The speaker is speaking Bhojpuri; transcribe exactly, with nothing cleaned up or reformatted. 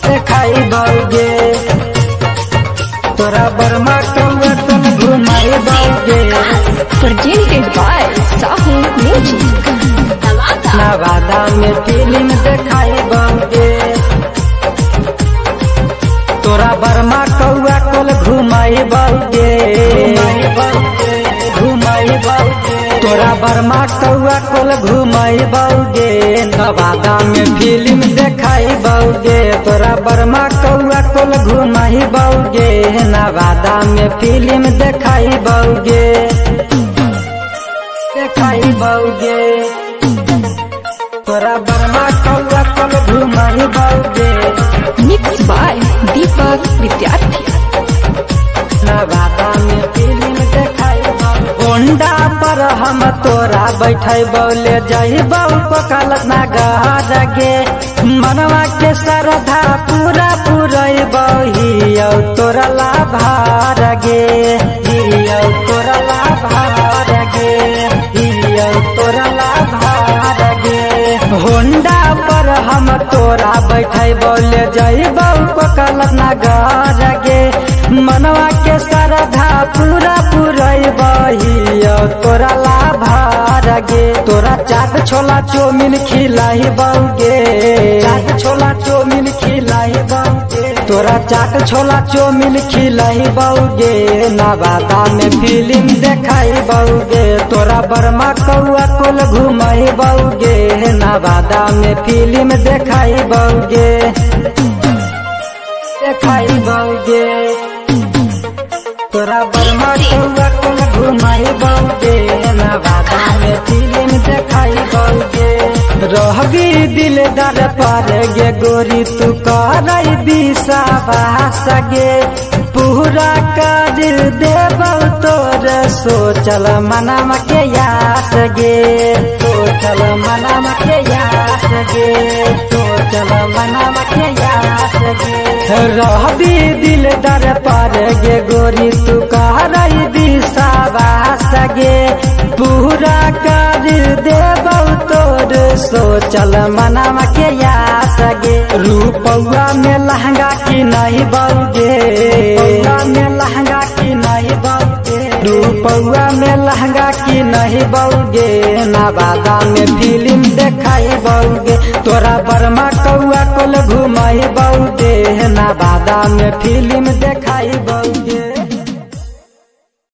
देखाई बौगे तोरा बर्मा कौआ कल घुमाई बौगे presented by Sahu Music. Nawada में फिल्म देखाई बौगे तोरा बर्मा कौआ कल घुमाई बौगे घुमाई बौगे तोरा बर्मा कौआ कल घुमाई बौगे नवादा में फिल्म देखाई बौगे तोरा बर्मा कौआ कल घुमाई बौगे नवादा में फिल्म देखाई बौगे देखाई बौगे तोरा बर्मा कौआ कल घुमाई बौगे Mixed by Deepak Vidyarthi. Nawada में फिल्म देखाई होंडा पर हम तोरा बैठे बौले जही बऊ पकलत ना गे मनवा के श्रद्धा पूरा पूरे बही तोरा लाभार गे तोरा लाभार गे तोरा लाभार गे होंडा पर हम तोरा बैठे बोले जई बऊ पकलत ना गे मनवा के श्रद्धा पूरा पूरे बही तोरा लाभार गे तोरा चाट छोला चौमिन खिलाई बौगे चाट छोला चौमिन खिलाई बौगे तोरा चाट छोला चौमिन खिलाई बौगे नवादा में फिल्म देखाई बौगे तोरा बर्मा कौआ कोल घुमाई बौगे नवादा में फिल्म देखाई बौगे देखाई बौगे तोरा बर्मा कौआ कोल घुमाई बौगे नवादा में फिल्म देखाई बौगे रहबी दिलदार पर गे गोरी तू करई विश्वास गे पूरा कर देब तोर सोचल मनमा के यास गे सोचल मनमा के यास गे सोचल मनमा के यास गे रहबी दिलदार पर गे गोरी तू करई विश्वास गे पूरा कर देब तोर सोचल मनमा के यास गे रूपौआ में लहंगा की नहीं बौगे में लहंगा की नहीं बौगे रूपौआ में लहंगा की नहीं बौगे नवादा में फिल्म देखाई बौगे तोरा बर्मा कौआ कोल घुमाई बौगे नवादा में फिल्म देखाई बौगे।